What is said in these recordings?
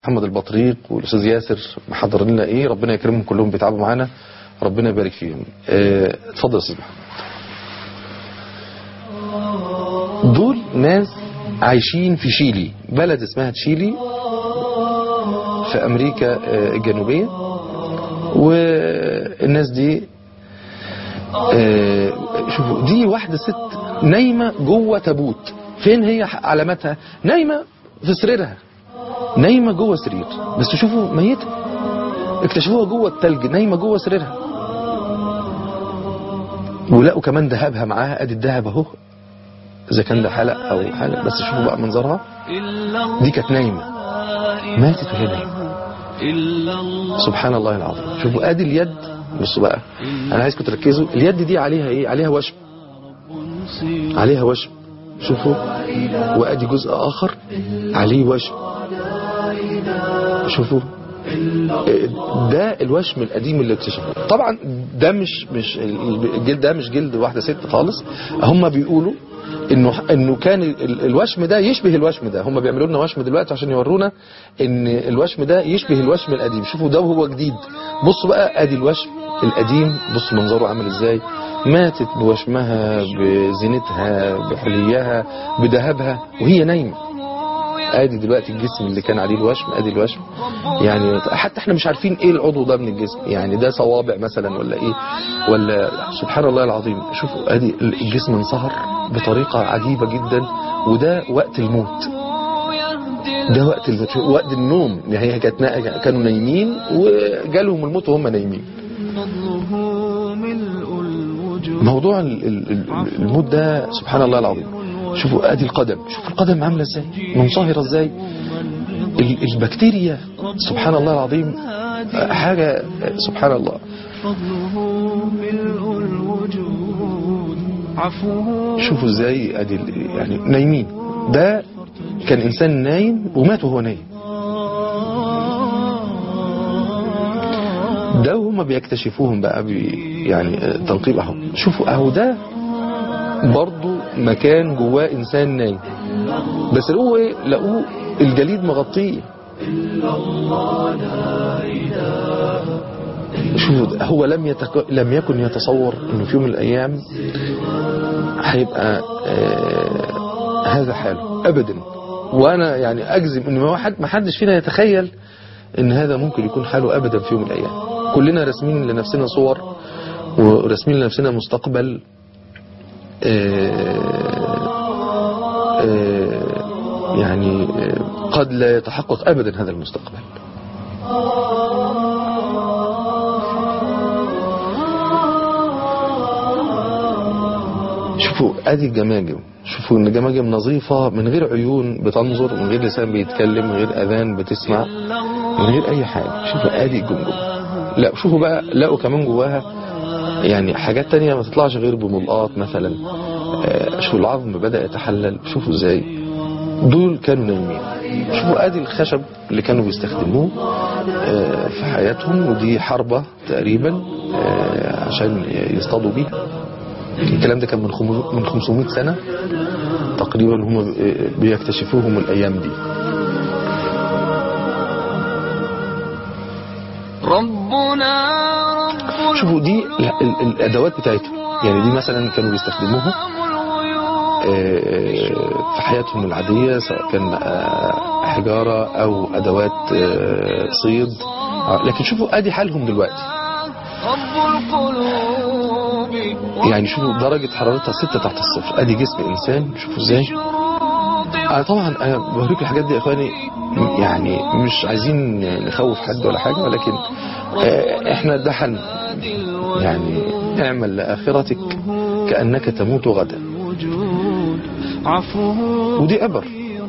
محمد البطريق والأستاذ ياسر محضر لنا إيه، ربنا يكرمهم كلهم بيتعبوا معانا، ربنا يبارك فيهم. اتفضل يا أستاذ محمد. دول ناس عايشين في شيلي، بلد اسمها تشيلي في أمريكا الجنوبية. والناس دي شوفوا، دي واحدة ست نايمة جوه تابوت. فين هي علامتها؟ نايمة في سريرها، نايمة جوه سرير، بس شوفوا ميتة، اكتشفوها جوه التلج نايمة جوه سريرها. ولقوا كمان ذهبها معاها، ادي الذهب اهو، اذا كان ده حلق او حاجة، بس شوفوا بقى منظرها. دي كانت نايمة، ماتت وهي نايمة. سبحان الله العظيم. شوفوا ادي اليد، بصوا بقى، انا عايزكم تركزوا. اليد دي عليها ايه؟ عليها وشم، عليها وشم، شوفوا. وادي جزء اخر عليه وشم، شوفوا. ده الوشم القديم اللي اكتشفوه. طبعا ده مش الجلد، ده مش جلد واحدة ست خالص. هم بيقولوا انه كان الوشم ده يشبه الوشم ده. هم بيعملوا لنا وشم دلوقتي عشان يورونا ان الوشم ده يشبه الوشم القديم. شوفوا ده وهو جديد. بصوا بقى ادي الوشم القديم، بصوا منظره عامل ازاي. ماتت بوشمها، بزينتها، بحليها، بذهبها، وهي نايمة. ادي دلوقتي الجسم اللي كان عليه الوشم، ادي الوشم. يعني حتى احنا مش عارفين ايه العضو ده من الجسم، يعني ده صوابع مثلا ولا ايه، ولا سبحان الله العظيم. شوفوا ادي الجسم انصهر بطريقة عجيبة جدا. وده وقت الموت، ده وقت الموت، وقت النوم. يعني هي كانوا نايمين وجالهم الموت وهم نايمين. موضوع الموت ده سبحان الله العظيم. شوفوا ادي القدم، شوفوا القدم عامله ازاي، منصهره ازاي. البكتيريا سبحان الله العظيم، حاجه سبحان الله. شوفوا ازاي ادي يعني نايمين. ده كان انسان نايم ومات وهو نايم. ده هم بيكتشفوهم بقى يعني تنقيب اهو. شوفوا اهو ده برضو مكان جواه انسان نايم، بس لقوه الجليد مغطيه. شوفوا هو لم يكن يتصور انه في يوم من الايام هيبقى هذا حاله ابدا. وانا يعني اجزم ان ما حدش فينا يتخيل ان هذا ممكن يكون حاله ابدا في يوم من الايام. كلنا راسمين لنفسنا صور وراسمين لنفسنا مستقبل يعني قد لا يتحقق ابدا هذا المستقبل. شوفوا ادي الجماجم، شوفوا ان الجماجم نظيفة من غير عيون بتنظر، من غير لسان بيتكلم، من غير اذان بتسمع، من غير اي حاجة. شوفوا ادي الجمجم. لا شوفوا بقى، لقوا كمان جواها يعني حاجات تانية ما تطلعش غير بملقاط مثلا. شوفوا العظم بدأ يتحلل. شوفوا ازاي دول كانوا نايمين. شوفوا ادي الخشب اللي كانوا بيستخدموه في حياتهم، ودي حربة تقريبا عشان يصطادوا بيها. الكلام ده كان من 500 سنة تقريبا هم بيكتشفوهم الأيام دي. شوفوا دي الأدوات بتاعتهم. يعني دي مثلا كانوا بيستخدموها في حياتهم العادية، سواء كان حجارة أو أدوات صيد. لكن شوفوا ادي حالهم دلوقتي. يعني شوفوا درجة حرارتها 6 تحت الصفر. ادي جسم انسان، شوفوا ازاي. طبعا انا بوريكم الحاجات دي يا اخواني، يعني مش عايزين نخوف حد ولا حاجة، ولكن احنا ده حل. يعني اعمل لآخرتك كأنك تموت غدا. ودي عبر.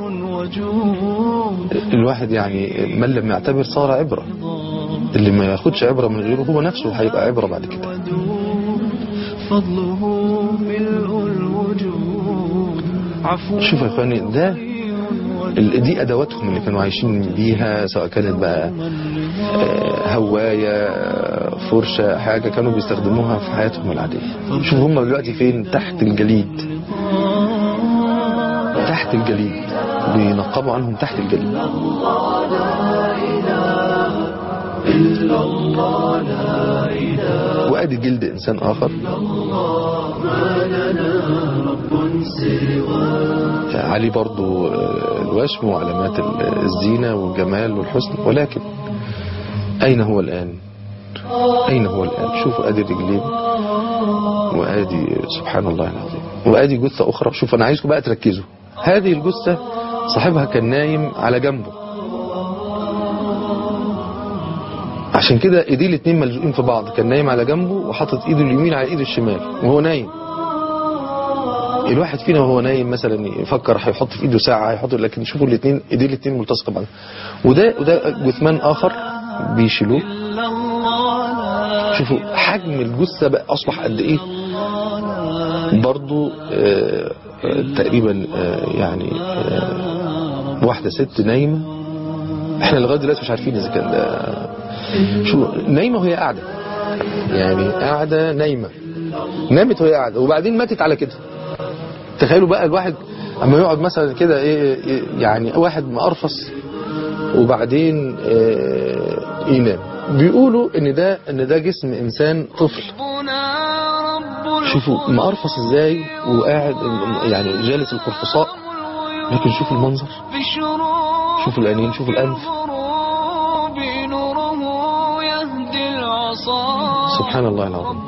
الواحد يعني من لم يعتبر صار عبرة. اللي ما ياخدش عبرة من غيره هو نفسه هيبقى عبرة بعد كده. شوف يا اخواني، دي ادواتهم اللي كانوا عايشين بيها، سواء كانت بقى هواية، فرشة، حاجة كانوا بيستخدموها في حياتهم العادية. شوف هم دلوقتي فين؟ تحت الجليد. تحت الجليد بينقبوا عنهم تحت الجليد. وادي جلد انسان اخر. عليه برضو الوشم وعلامات الزينة والجمال والحسن، ولكن اين هو الان؟ اين هو الان؟ شوفوا ادي الرجلين وادي سبحان الله العظيم، وادي جثة اخرى. شوف انا عايزكم بقى تركزوا، هذه الجثة صاحبها كان نايم على جنبه، عشان كده ايديه الاتنين ملزوقين في بعض، كان نايم على جنبه وحاطط ايده اليمين على ايده الشمال وهو نايم. الواحد فينا وهو نايم مثلا يفكر هيحط في ايده ساعة هيحط، لكن شوفوا الاثنين ايديه الاثنين ملتصقه ببعض. وده جثمان اخر بيشيلوه. شوفوا حجم الجثة بقى اصبح قد ايه. برضو تقريبا يعني واحدة ست نايمة، احنا لغاية دلوقتي مش عارفين اذا كان ده شو نايمة وهي قاعدة، يعني قاعدة نايمة، نامت وهي قاعدة وبعدين ماتت على كده. تخيلوا بقى الواحد اما يقعد مثلا كده ايه، يعني واحد مقرفص وبعدين ينام. بيقولوا ان ده جسم انسان طفل. شوفوا مقرفص ازاي وقاعد يعني جالس القرفصاء، لكن شوفوا المنظر، شوفوا العينين، شوفوا الانف، سبحان الله العظيم.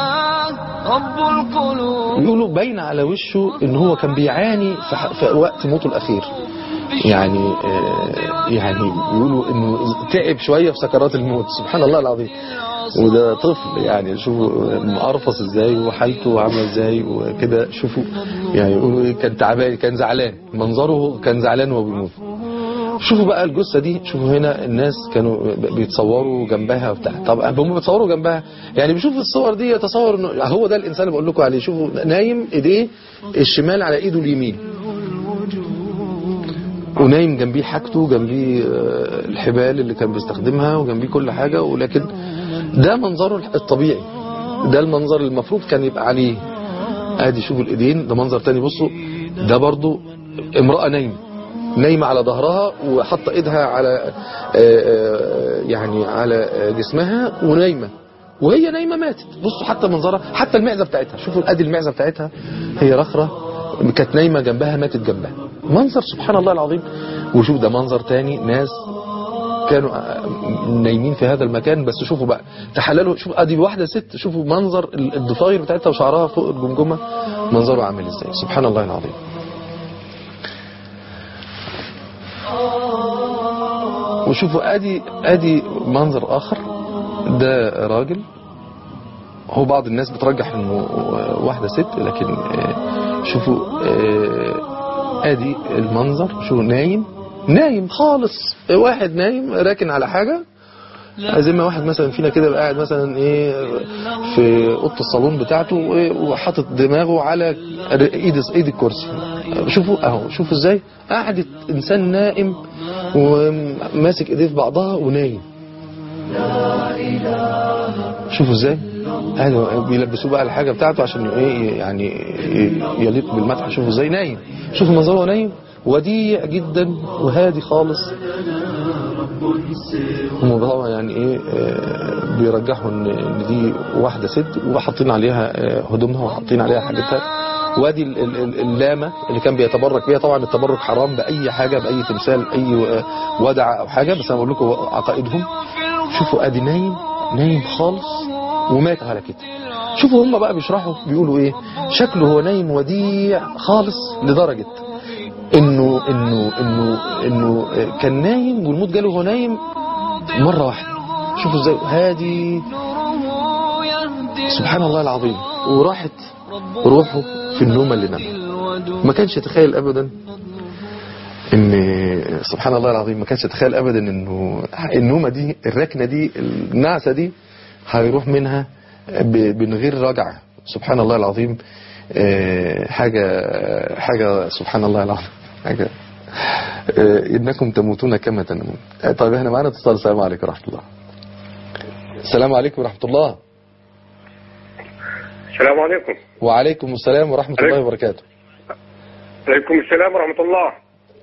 يقولوا باين على وشه ان هو كان بيعاني في وقت موته الاخير، يعني يقولوا انه تعب شوية في سكرات الموت، سبحان الله العظيم. وده طفل، يعني شوفوا مقرفص ازاي وحالته عامله ازاي وكده. شوفوا يعني يقولوا كان تعبان، كان زعلان، منظره كان زعلان وهو بيموت. شوفوا بقى الجثة دي، شوفوا هنا الناس كانوا بيتصوروا جنبها وبتاع. طب هم بيتصوروا جنبها، يعني بيشوفوا الصور دي يتصور انه هو ده الانسان اللي بقول لكم عليه. شوفوا نايم ايديه الشمال على ايده اليمين، ونايم جنبيه حاجته، جنبيه الحبال اللي كان بيستخدمها وجنبيه كل حاجة، ولكن ده منظره الطبيعي، ده المنظر المفروض كان يبقى عليه. ادي شوفوا الايدين، ده منظر تاني. بصوا ده برضو امرأة نايمة على ظهرها وحط ايدها على يعني على جسمها ونايمة، وهي نايمة ماتت. بصوا حتى منظرها، حتى المعزة بتاعتها، شوفوا ادي المعزة بتاعتها هي رخرة، كانت نايمة جنبها ماتت جنبها. منظر سبحان الله العظيم. وشوف ده منظر تاني، ناس كانوا نايمين في هذا المكان، بس شوفوا بقى تحللوا. شوف ادي واحدة ست، شوفوا منظر الضفاير بتاعتها وشعرها فوق الجمجمة، منظره عامل ازاي، سبحان الله العظيم. وشوفوا ادي منظر اخر، ده راجل. هو بعض الناس بترجح انه واحدة ست، لكن شوفوا ادي المنظر. شو نايم خالص، واحد نايم راكن على حاجة، زي ما واحد مثلا فينا كده قاعد مثلا في اوضه الصالون بتاعته وحاطط دماغه على ايد الكرسي. شوفوا اهو، شوفوا ازاي قعدت انسان نائم وماسك ايديه في بعضها ونايم. شوفوا ازاي بيلبسوه بقى الحاجة بتاعته عشان يعني يليق بالمدح. شوفوا ازاي نايم، شوفوا منظره نايم وديع جدا وهادي خالص. هم طبعا يعني بيرجحوا ان دي واحدة ست وحاطين عليها هدومها وحاطين عليها حاجتها. وادي اللامة اللي كان بيتبرك بيها. طبعا التبرك حرام بأي حاجة، بأي تمثال، أي ودع أو حاجة، بس أنا بقول لكم عقائدهم. شوفوا ادي نايم خالص ومات على كده. شوفوا هم بقى بيشرحوا بيقولوا ايه، شكله هو نايم وديع خالص لدرجة انه كان نايم والموت جاله وهو نايم مرة واحدة. شوفوا ازاي هادي، سبحان الله العظيم. وراحت روحه في النومة اللي نامها. ما كانش يتخيل ابدا ان سبحان الله العظيم، ما كانش يتخيل ابدا انه النومة دي، الركنة دي، النعسة دي هيروح منها من غير رجعة. سبحان الله العظيم. حاجة سبحان الله العظيم، حاجة إنكم تموتون كما تنامون. طيب احنا معنا اتصال. السلام عليكم ورحمة الله. السلام عليكم ورحمة الله. السلام عليكم. وعليكم السلام ورحمة الله وبركاته. عليكم السلام ورحمة الله.